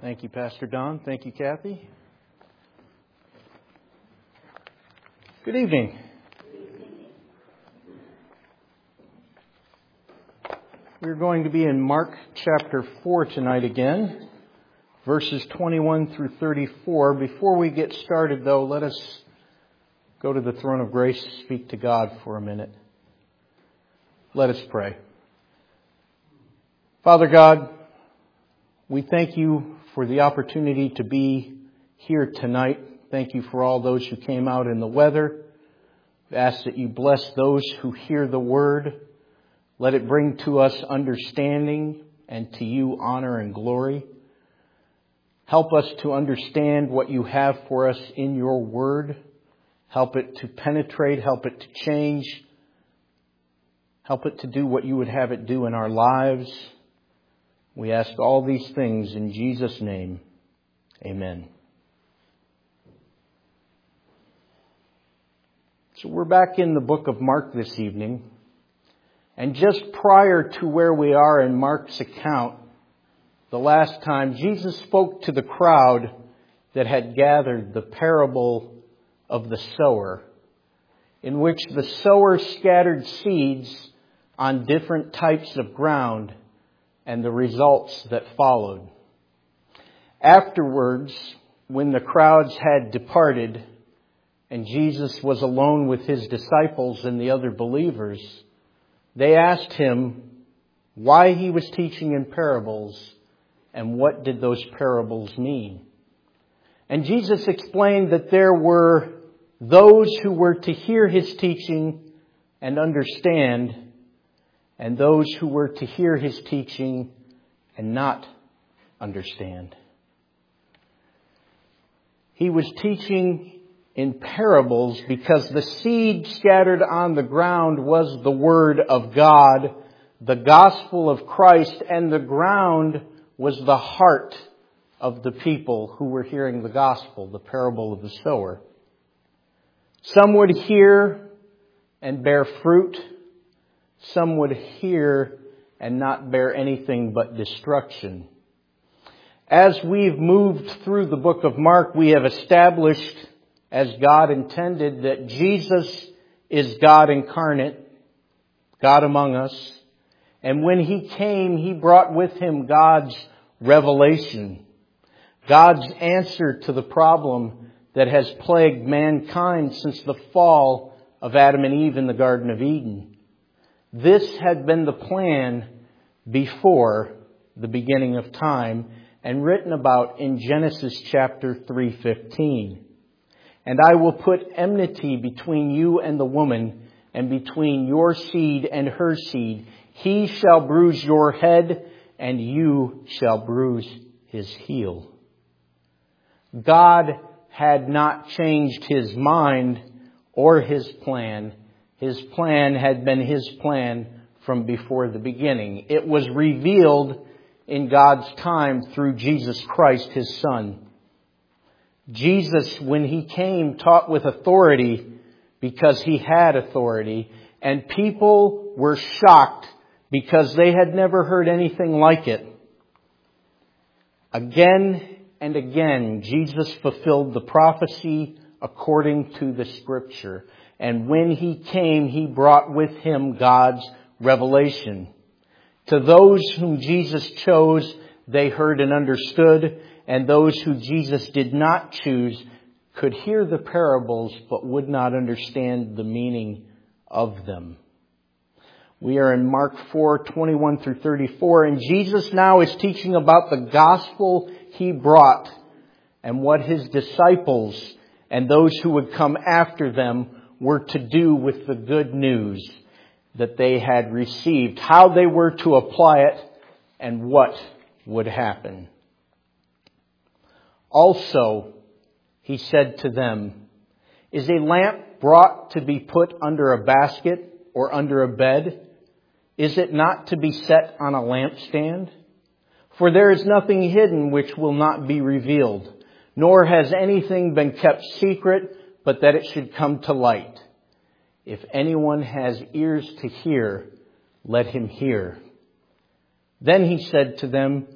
Thank you, Pastor Don. Thank you, Kathy. Good evening. We're going to be in Mark chapter 4 tonight again, verses 21 through 34. Before we get started, though, let us go to the throne of grace to speak to God for a minute. Let us pray. Father God, we thank you for the opportunity to be here tonight. Thank you for all those who came out in the weather. We ask that you bless those who hear the word. Let it bring to us understanding and to you honor and glory. Help us to understand what you have for us in your word. Help it to penetrate. Help it to change. Help it to do what you would have it do in our lives. We ask all these things in Jesus' name. Amen. So we're back in the book of Mark this evening. And just prior to where we are in Mark's account, the last time, Jesus spoke to the crowd that had gathered, the parable of the sower, in which the sower scattered seeds on different types of ground and the results that followed. Afterwards, when the crowds had departed and Jesus was alone with his disciples and the other believers, they asked him why he was teaching in parables and what did those parables mean. And Jesus explained that there were those who were to hear his teaching and understand, and those who were to hear his teaching and not understand. He was teaching in parables because the seed scattered on the ground was the Word of God, the gospel of Christ, and the ground was the heart of the people who were hearing the gospel, the parable of the sower. Some would hear and bear fruit. Some would hear and not bear anything but destruction. As we've moved through the book of Mark, we have established, as God intended, that Jesus is God incarnate, God among us. And when he came, he brought with him God's revelation, God's answer to the problem that has plagued mankind since the fall of Adam and Eve in the Garden of Eden. This had been the plan before the beginning of time and written about in Genesis chapter 3:15. And I will put enmity between you and the woman, and between your seed and her seed. He shall bruise your head, and you shall bruise his heel. God had not changed his mind or his plan. His plan had been his plan from before the beginning. It was revealed in God's time through Jesus Christ, his Son. Jesus, when he came, taught with authority because he had authority, and people were shocked because they had never heard anything like it. Again and again, Jesus fulfilled the prophecy according to the Scripture. And when he came, he brought with him God's revelation. To those whom Jesus chose, they heard and understood. And those who Jesus did not choose could hear the parables but would not understand the meaning of them. We are in Mark 4:21 through 34. And Jesus now is teaching about the gospel he brought and what his disciples and those who would come after them were to do with the good news that they had received, how they were to apply it, and what would happen. Also, he said to them, is a lamp brought to be put under a basket or under a bed? Is it not to be set on a lampstand? For there is nothing hidden which will not be revealed, nor has anything been kept secret, but that it should come to light. If anyone has ears to hear, let him hear. Then he said to them,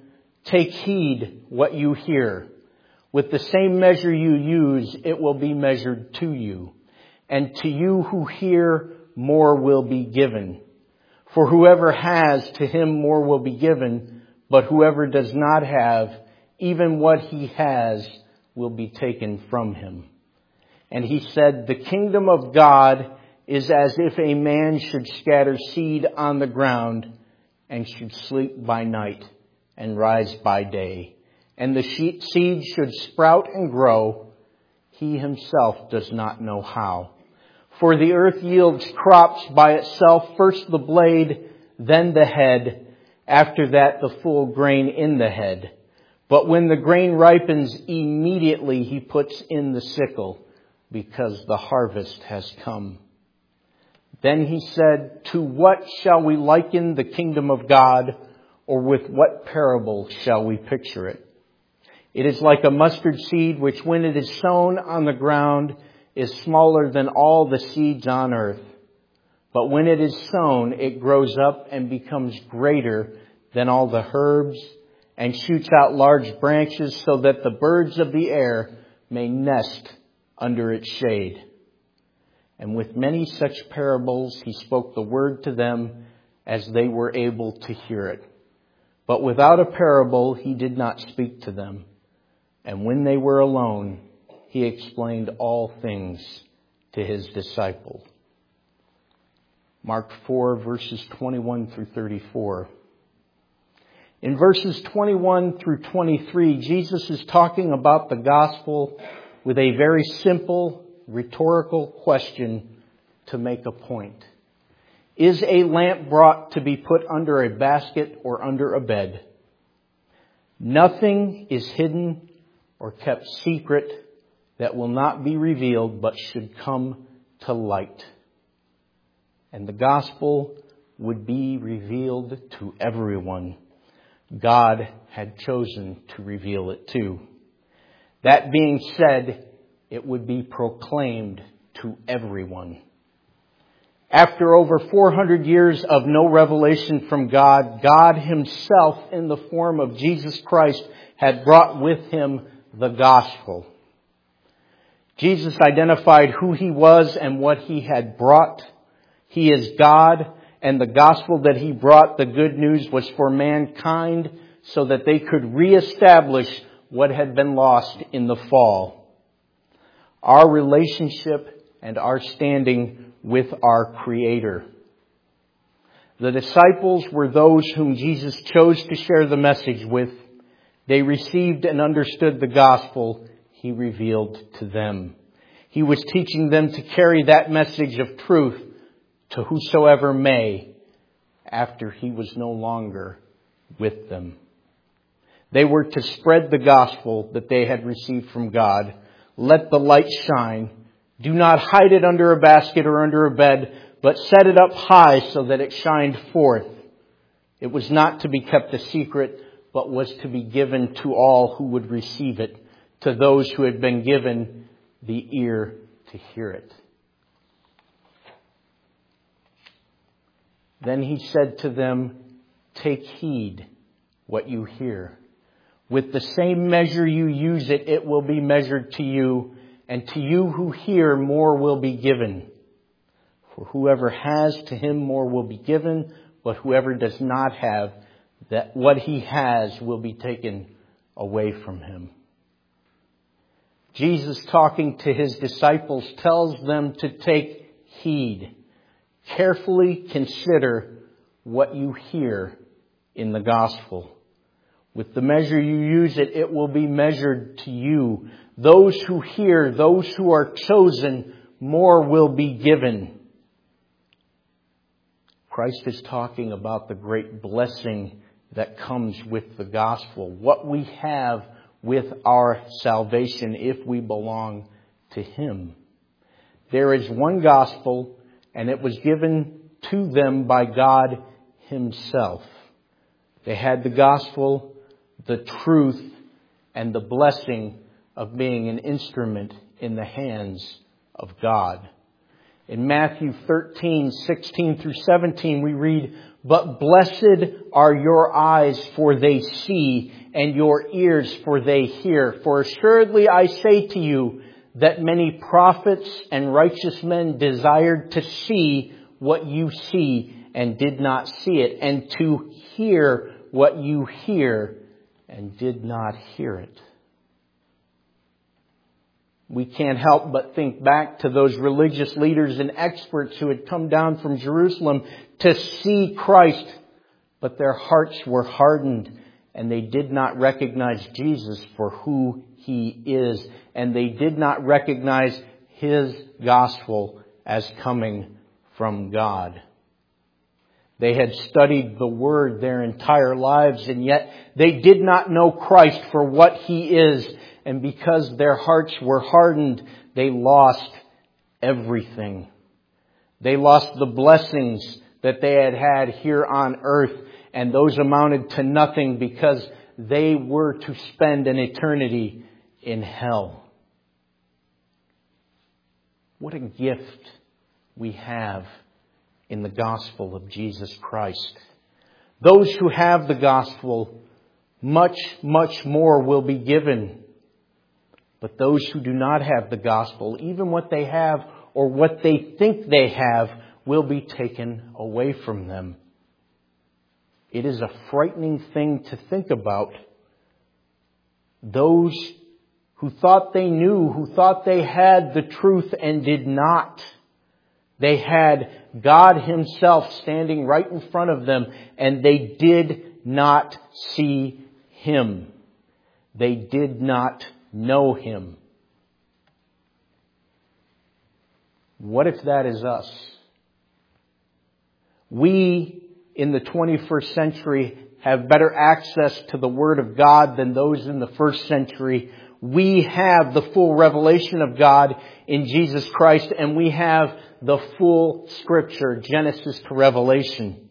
Take heed what you hear. With the same measure you use, it will be measured to you. And to you who hear, more will be given. For whoever has, to him more will be given. But whoever does not have, even what he has will be taken from him. And he said, the kingdom of God is as if a man should scatter seed on the ground and should sleep by night and rise by day. And the seed should sprout and grow. He himself does not know how. For the earth yields crops by itself, first the blade, then the head, after that the full grain in the head. But when the grain ripens, immediately he puts in the sickle, because the harvest has come. Then he said, to what shall we liken the kingdom of God, or with what parable shall we picture it? It is like a mustard seed, which when it is sown on the ground is smaller than all the seeds on earth. But when it is sown, it grows up and becomes greater than all the herbs and shoots out large branches so that the birds of the air may nest under its shade. And with many such parables, he spoke the word to them as they were able to hear it. But without a parable, he did not speak to them. And when they were alone, he explained all things to his disciples. Mark 4, verses 21 through 34. In verses 21 through 23, Jesus is talking about the gospel with a very simple, rhetorical question to make a point. Is a lamp brought to be put under a basket or under a bed? Nothing is hidden or kept secret that will not be revealed but should come to light. And the gospel would be revealed to everyone. God had chosen to reveal it to. That being said, it would be proclaimed to everyone. After over 400 years of no revelation from God, God himself in the form of Jesus Christ had brought with him the gospel. Jesus identified who he was and what he had brought. He is God, and the gospel that he brought, the good news, was for mankind so that they could reestablish what had been lost in the fall. Our relationship and our standing with our Creator. The disciples were those whom Jesus chose to share the message with. They received and understood the gospel he revealed to them. He was teaching them to carry that message of truth to whosoever may after he was no longer with them. They were to spread the gospel that they had received from God. Let the light shine. Do not hide it under a basket or under a bed, but set it up high so that it shined forth. It was not to be kept a secret, but was to be given to all who would receive it, to those who had been given the ear to hear it. Then he said to them, take heed what you hear. With the same measure you use it, it will be measured to you, and to you who hear, more will be given. For whoever has, to him more will be given, but whoever does not have, that what he has will be taken away from him. Jesus, talking to his disciples, tells them to take heed. Carefully consider what you hear in the gospel. With the measure you use it, it will be measured to you. Those who hear, those who are chosen, more will be given. Christ is talking about the great blessing that comes with the gospel. What we have with our salvation if we belong to him. There is one gospel, and it was given to them by God himself. They had the gospel, the truth, and the blessing of being an instrument in the hands of God. In Matthew 13:16 through 17, we read, but blessed are your eyes, for they see, and your ears, for they hear. For assuredly I say to you that many prophets and righteous men desired to see what you see and did not see it, and to hear what you hear and did not hear it. We can't help but think back to those religious leaders and experts who had come down from Jerusalem to see Christ, but their hearts were hardened and they did not recognize Jesus for who He is, and they did not recognize His gospel as coming from God. They had studied the Word their entire lives, and yet they did not know Christ for what He is. And because their hearts were hardened, they lost everything. They lost the blessings that they had had here on earth, and those amounted to nothing because they were to spend an eternity in hell. What a gift we have in the gospel of Jesus Christ. Those who have the gospel, much, much more will be given. But those who do not have the gospel, even what they have or what they think they have, will be taken away from them. It is a frightening thing to think about. Those who thought they knew, who thought they had the truth and did not. They had God Himself standing right in front of them, and they did not see Him. They did not know Him. What if that is us? We, in the 21st century, have better access to the Word of God than those in the first century. We have the full revelation of God in Jesus Christ, and we have the full Scripture, Genesis to Revelation.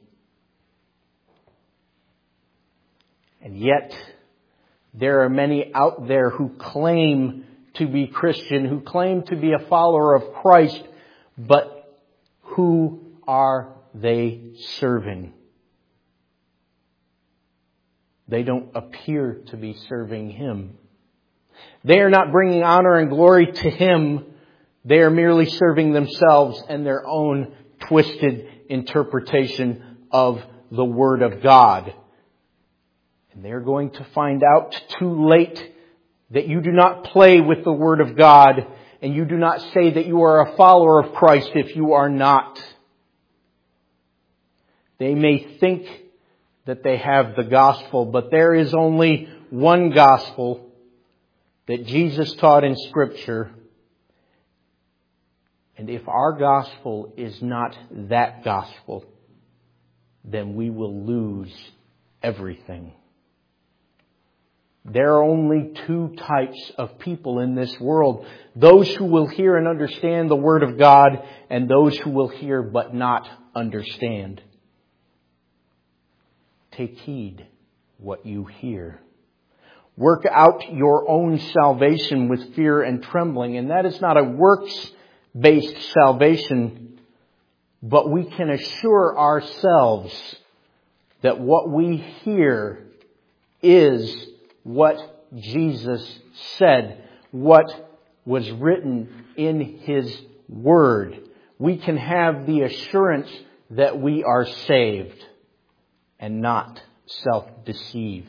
And yet, there are many out there who claim to be Christian, who claim to be a follower of Christ, but who are they serving? They don't appear to be serving Him. They are not bringing honor and glory to Him. They are merely serving themselves and their own twisted interpretation of the Word of God. And they're going to find out too late that you do not play with the Word of God, and you do not say that you are a follower of Christ if you are not. They may think that they have the gospel, but there is only one gospel that Jesus taught in Scripture. And if our gospel is not that gospel, then we will lose everything. There are only two types of people in this world. Those who will hear and understand the Word of God, and those who will hear but not understand. Take heed what you hear. Work out your own salvation with fear and trembling. And that is not a works-based salvation, but we can assure ourselves that what we hear is what Jesus said, what was written in His Word. We can have the assurance that we are saved and not self-deceived.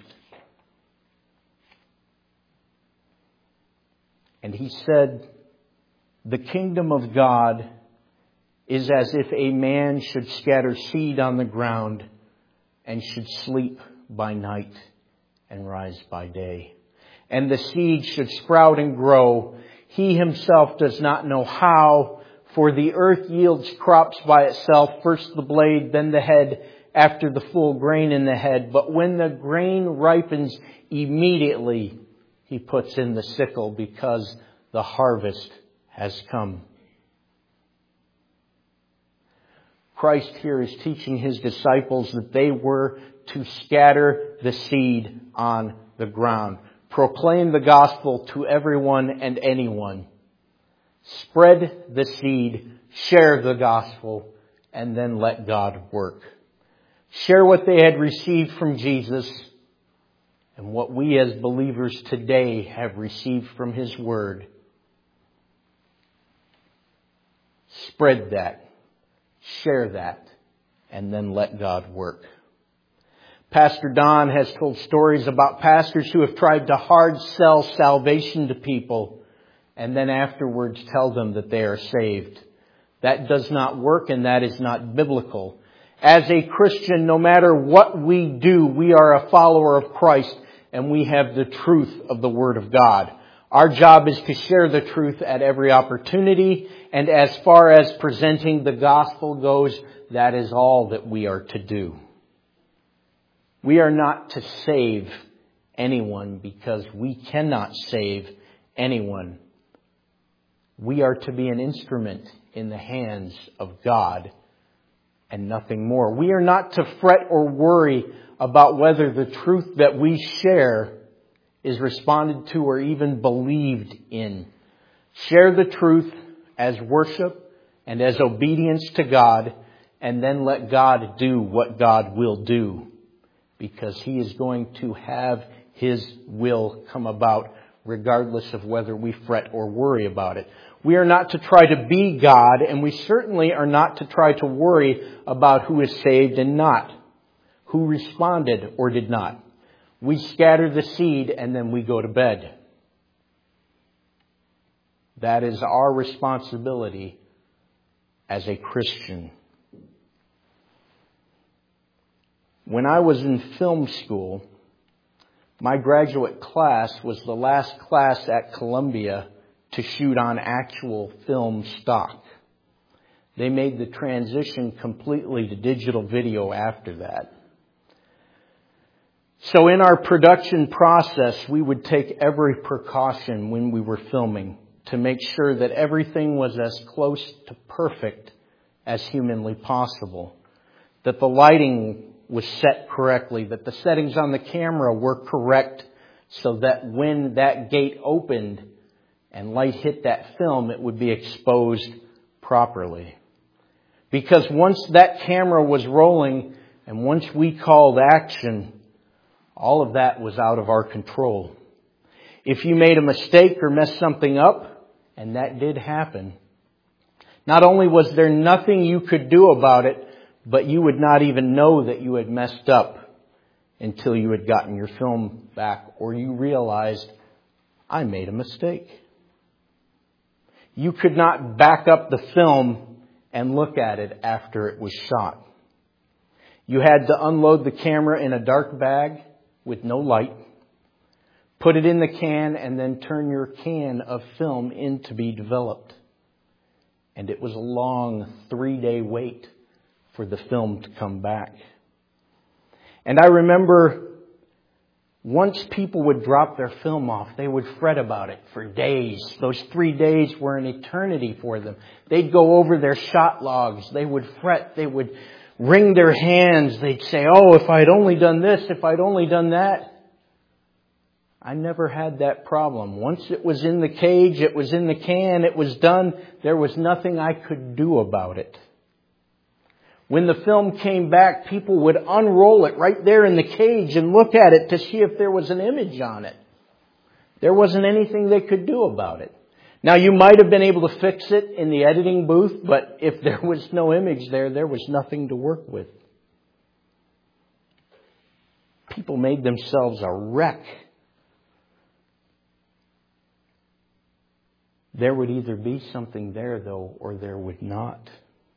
And He said, the kingdom of God is as if a man should scatter seed on the ground and should sleep by night and rise by day. And the seed should sprout and grow. He himself does not know how, for the earth yields crops by itself, first the blade, then the head, after the full grain in the head. But when the grain ripens, immediately He puts in the sickle, because the harvest has come. Christ here is teaching His disciples that they were to scatter the seed on the ground. Proclaim the gospel to everyone and anyone. Spread the seed, share the gospel, and then let God work. Share what they had received from Jesus, and what we as believers today have received from His Word. Spread that, share that, and then let God work. Pastor Don has told stories about pastors who have tried to hard sell salvation to people and then afterwards tell them that they are saved. That does not work, and that is not biblical. As a Christian, no matter what we do, we are a follower of Christ, and we have the truth of the Word of God. Our job is to share the truth at every opportunity, and as far as presenting the gospel goes, that is all that we are to do. We are not to save anyone because we cannot save anyone. We are to be an instrument in the hands of God and nothing more. We are not to fret or worry about whether the truth that we share is responded to or even believed in. Share the truth as worship and as obedience to God, and then let God do what God will do, because He is going to have His will come about regardless of whether we fret or worry about it. We are not to try to be God, and we certainly are not to try to worry about who is saved and not, who responded or did not. We scatter the seed and then we go to bed. That is our responsibility as a Christian. When I was in film school, my graduate class was the last class at Columbia to shoot on actual film stock. They made the transition completely to digital video after that. So in our production process, we would take every precaution when we were filming to make sure that everything was as close to perfect as humanly possible, that the lighting was set correctly, that the settings on the camera were correct, so that when that gate opened and light hit that film, it would be exposed properly. Because once that camera was rolling and once we called action, all of that was out of our control. If you made a mistake or messed something up, and that did happen, not only was there nothing you could do about it, but you would not even know that you had messed up until you had gotten your film back or you realized, I made a mistake. You could not back up the film and look at it after it was shot. You had to unload the camera in a dark bag with no light, put it in the can, and then turn your can of film in to be developed. And it was a long 3-day wait for the film to come back. And I remember once people would drop their film off, they would fret about it for days. Those 3 days were an eternity for them. They'd go over their shot logs. They would fret. They would wring their hands. They'd say, oh, if I'd only done this, if I'd only done that. I never had that problem. Once it was in the cage, it was in the can, it was done. There was nothing I could do about it. When the film came back, people would unroll it right there in the cage and look at it to see if there was an image on it. There wasn't anything they could do about it. Now, you might have been able to fix it in the editing booth, but if there was no image there was nothing to work with. People made themselves a wreck. There would either be something there, though, or there would not.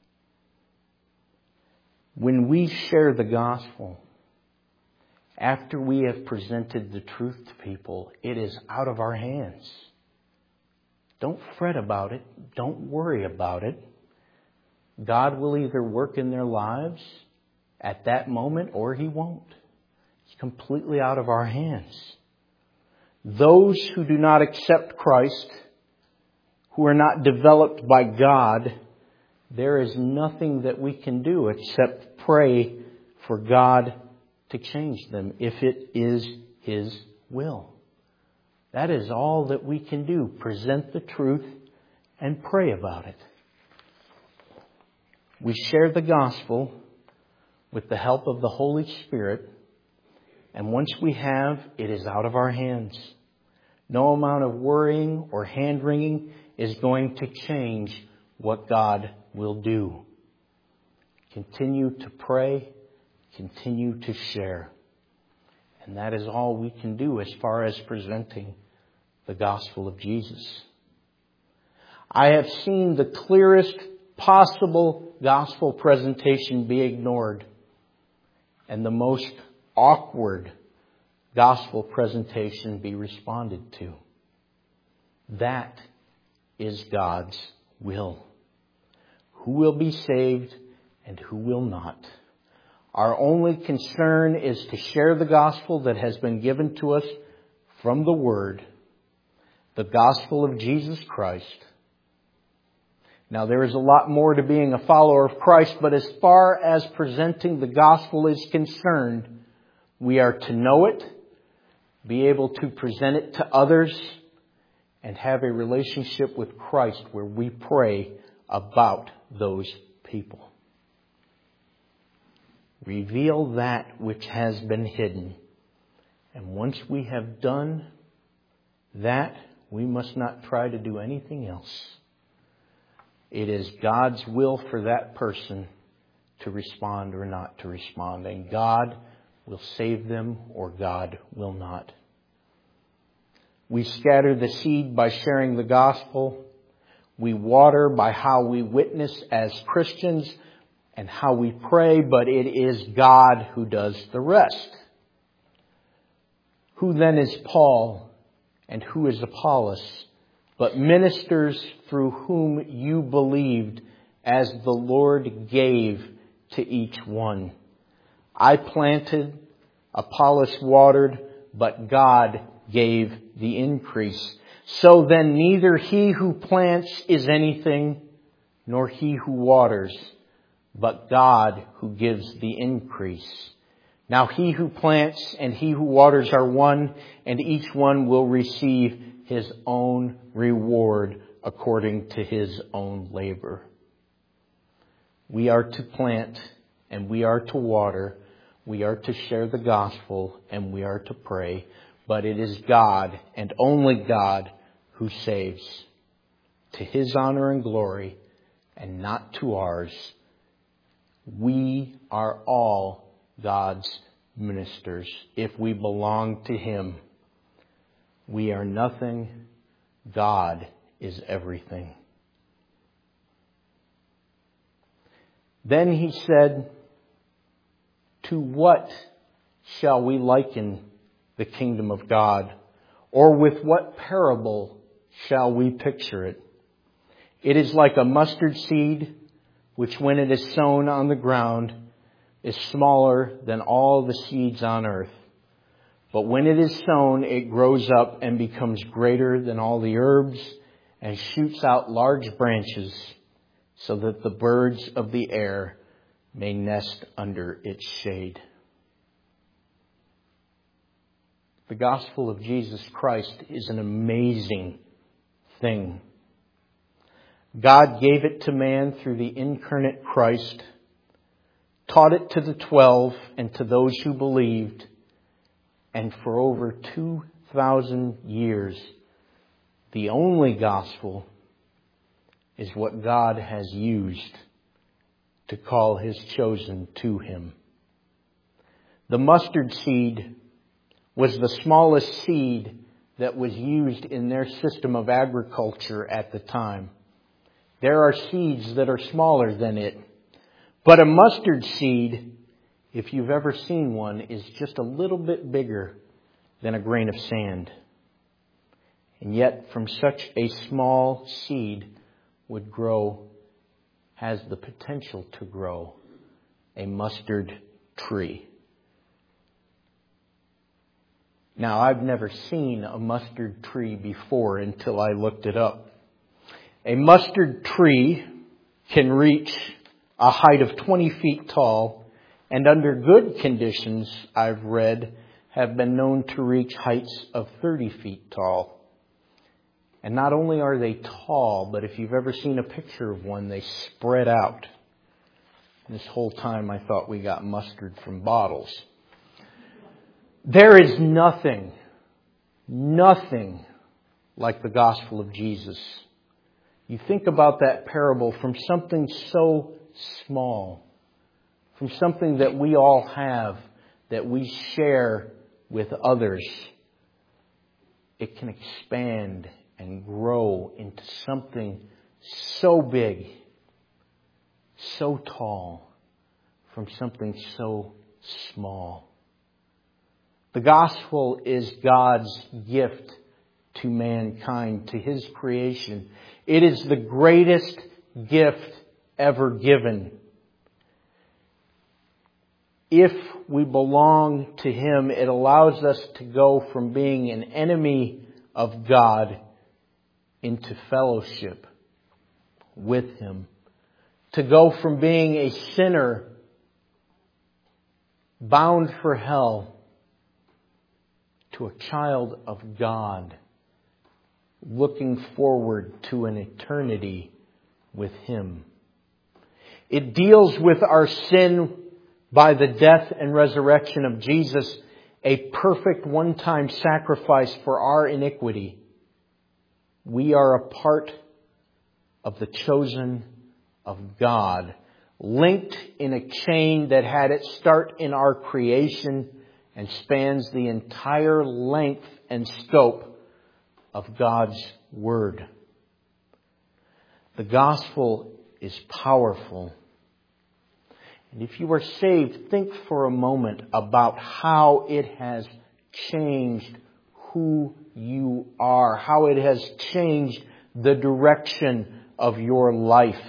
When we share the gospel, after we have presented the truth to people, it is out of our hands. Don't fret about it. Don't worry about it. God will either work in their lives at that moment or He won't. It's completely out of our hands. Those who do not accept Christ, who are not developed by God, there is nothing that we can do except pray for God to change them if it is His will. That is all that we can do. Present the truth and pray about it. We share the gospel with the help of the Holy Spirit, And once we have, it is out of our hands. No amount of worrying or hand-wringing is going to change what God will do. Continue to pray. Continue to share. And that is all we can do as far as presenting the gospel of Jesus. I have seen the clearest possible gospel presentation be ignored and the most awkward gospel presentation be responded to. That is God's will. Who will be saved and who will not? Our only concern is to share the gospel that has been given to us from the Word, the gospel of Jesus Christ. Now, there is a lot more to being a follower of Christ, but as far as presenting the gospel is concerned, we are to know it, be able to present it to others, and have a relationship with Christ where we pray about those people. Reveal that which has been hidden. And once we have done that, we must not try to do anything else. It is God's will for that person to respond or not to respond. And God will save them or God will not. We scatter the seed by sharing the gospel. We water by how we witness as Christians and how we pray, but it is God who does the rest. Who then is Paul and who is Apollos, but ministers through whom you believed as the Lord gave to each one? I planted, Apollos watered, but God gave the increase. So then neither he who plants is anything, nor he who waters, but God who gives the increase. Now he who plants and he who waters are one, and each one will receive his own reward according to his own labor. We are to plant and we are to water. We are to share the gospel and we are to pray. But it is God and only God who saves, to his honor and glory and not to ours. We are all God's ministers if we belong to him. We are nothing. God is everything. Then he said, to what shall we liken the kingdom of God? Or with what parable shall we picture it? It is like a mustard seed, which when it is sown on the ground is smaller than all the seeds on earth. But when it is sown, it grows up and becomes greater than all the herbs and shoots out large branches so that the birds of the air may nest under its shade. The gospel of Jesus Christ is an amazing thing. God gave it to man through the incarnate Christ, taught it to the 12 and to those who believed, and for over 2,000 years, the only gospel is what God has used to call his chosen to him. The mustard seed was the smallest seed that was used in their system of agriculture at the time. There are seeds that are smaller than it. But a mustard seed, if you've ever seen one, is just a little bit bigger than a grain of sand. And yet from such a small seed has the potential to grow a mustard tree. Now, I've never seen a mustard tree before until I looked it up. A mustard tree can reach a height of 20 feet tall, and under good conditions, I've read, have been known to reach heights of 30 feet tall. And not only are they tall, but if you've ever seen a picture of one, they spread out. This whole time I thought we got mustard from bottles. There is nothing like the gospel of Jesus. You think about that parable from something so small, from something that we all have, that we share with others. It can expand and grow into something so big, so tall, from something so small. The gospel is God's gift to mankind, to His creation. It is the greatest gift ever given. If we belong to Him, it allows us to go from being an enemy of God into fellowship with Him. To go from being a sinner bound for hell to a child of God, looking forward to an eternity with Him. It deals with our sin by the death and resurrection of Jesus, a perfect one-time sacrifice for our iniquity. We are a part of the chosen of God, linked in a chain that had its start in our creation and spans the entire length and scope of God's Word. The gospel is powerful. And if you are saved, think for a moment about how it has changed who you are, how it has changed the direction of your life.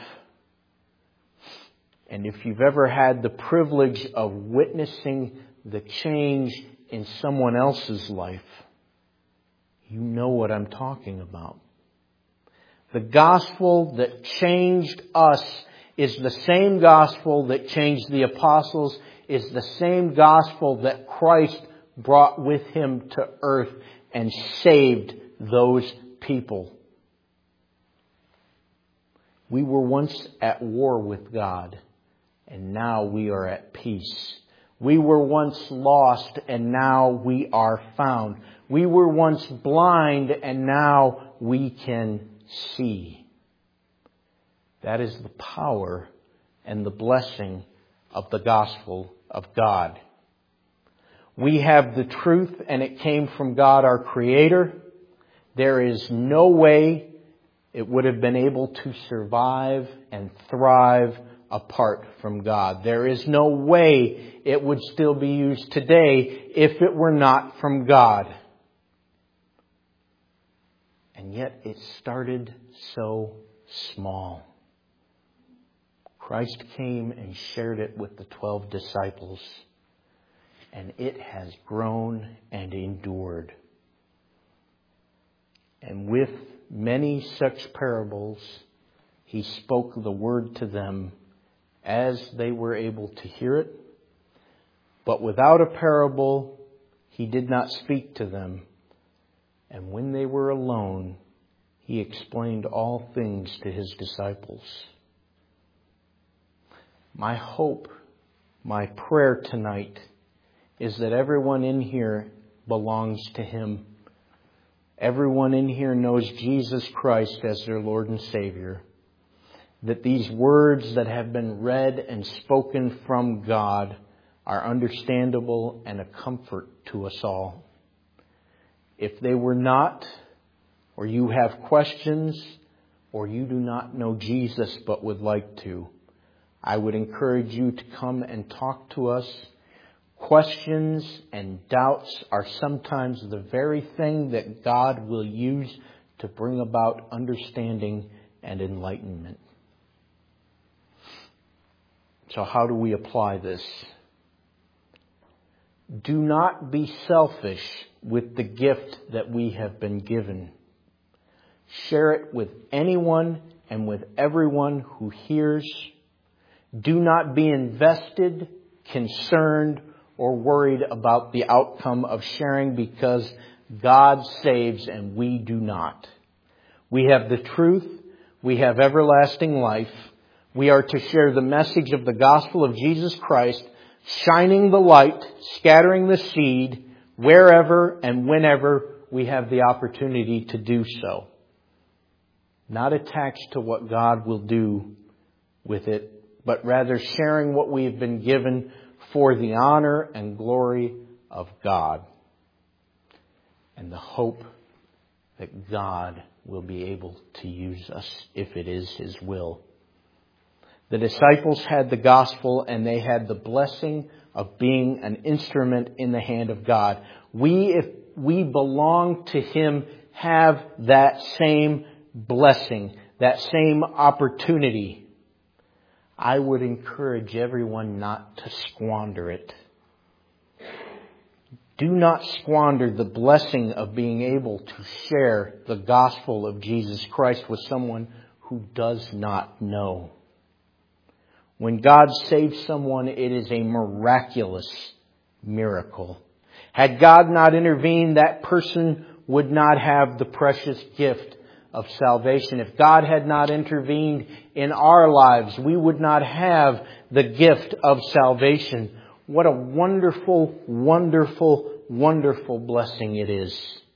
And if you've ever had the privilege of witnessing the change in someone else's life, you know what I'm talking about. The gospel that changed us is the same gospel that changed the apostles, is the same gospel that Christ brought with Him to earth and saved those people. We were once at war with God, and now we are at peace. We were once lost, and now we are found. We were once blind, and now we can see. That is the power and the blessing of the gospel of God. We have the truth, and it came from God, our Creator. There is no way it would have been able to survive and thrive apart from God. There is no way it would still be used today if it were not from God. And yet it started so small. Christ came and shared it with the 12 disciples, and it has grown and endured. And with many such parables, He spoke the word to them as they were able to hear it. But without a parable, He did not speak to them. And when they were alone, He explained all things to His disciples. My hope, my prayer tonight is that everyone in here belongs to Him. Everyone in here knows Jesus Christ as their Lord and Savior. That these words that have been read and spoken from God are understandable and a comfort to us all. If they were not, or you have questions, or you do not know Jesus but would like to, I would encourage you to come and talk to us. Questions and doubts are sometimes the very thing that God will use to bring about understanding and enlightenment. So how do we apply this? Do not be selfish with the gift that we have been given. Share it with anyone and with everyone who hears. Do not be invested, concerned, or worried about the outcome of sharing, because God saves and we do not. We have the truth. We have everlasting life. We are to share the message of the gospel of Jesus Christ, shining the light, scattering the seed, wherever and whenever we have the opportunity to do so. Not attached to what God will do with it, but rather sharing what we have been given for the honor and glory of God. And the hope that God will be able to use us if it is His will. The disciples had the gospel and they had the blessing of being an instrument in the hand of God. We, if we belong to Him, have that same blessing, that same opportunity. I would encourage everyone not to squander it. Do not squander the blessing of being able to share the gospel of Jesus Christ with someone who does not know. When God saves someone, it is a miraculous miracle. Had God not intervened, that person would not have the precious gift of salvation. If God had not intervened in our lives, we would not have the gift of salvation. What a wonderful, wonderful, wonderful blessing it is.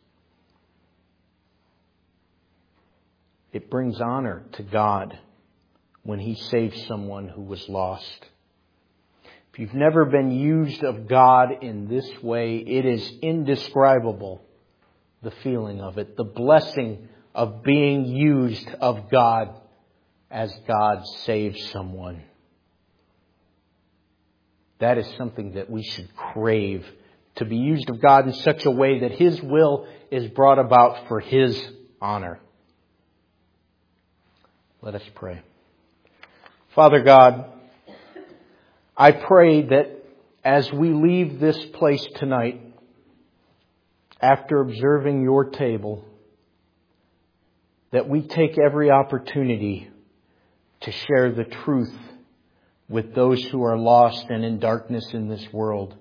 It brings honor to God when He saves someone who was lost. If you've never been used of God in this way, it is indescribable, the feeling of it, the blessing of being used of God as God saves someone. That is something that we should crave, to be used of God in such a way that His will is brought about for His honor. Let us pray. Father God, I pray that as we leave this place tonight, after observing your table, that we take every opportunity to share the truth with those who are lost and in darkness in this world.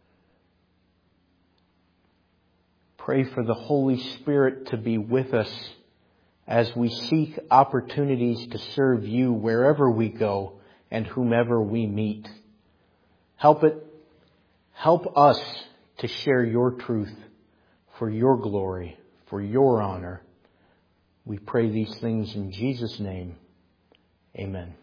Pray for the Holy Spirit to be with us as we seek opportunities to serve you wherever we go and whomever we meet. Help us to share your truth for your glory, for your honor. We pray these things in Jesus' name. Amen.